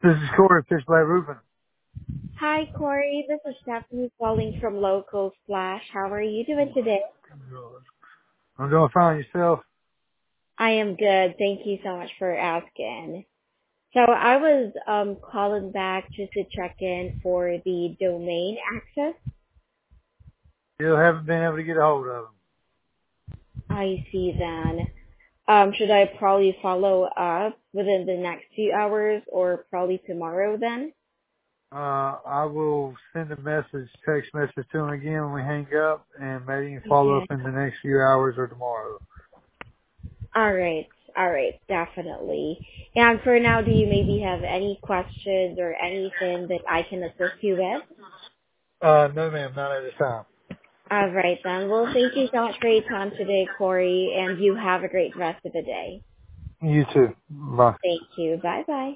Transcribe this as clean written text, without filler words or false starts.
This is Corey Fishblade Roofing. Hi, Corey. This is Stephanie calling from Local Flash. How are you doing today? I'm doing fine. Yourself? I am good. Thank you so much for asking. So I was calling back just to check in for the domain access. Still haven't been able to get a hold of them. I see then. Should I probably follow up within the next few hours or probably tomorrow then? I will send a text message to them again when we hang up, and maybe you can follow up Okay. in the next few hours or tomorrow. All right. All right. Definitely. And for now, do you maybe have any questions or anything that I can assist you with? No ma'am, not at this time. All right then. Well, thank you so much for your time today, Corey, and you have a great rest of the day. You too. Bye. Thank you. Bye bye.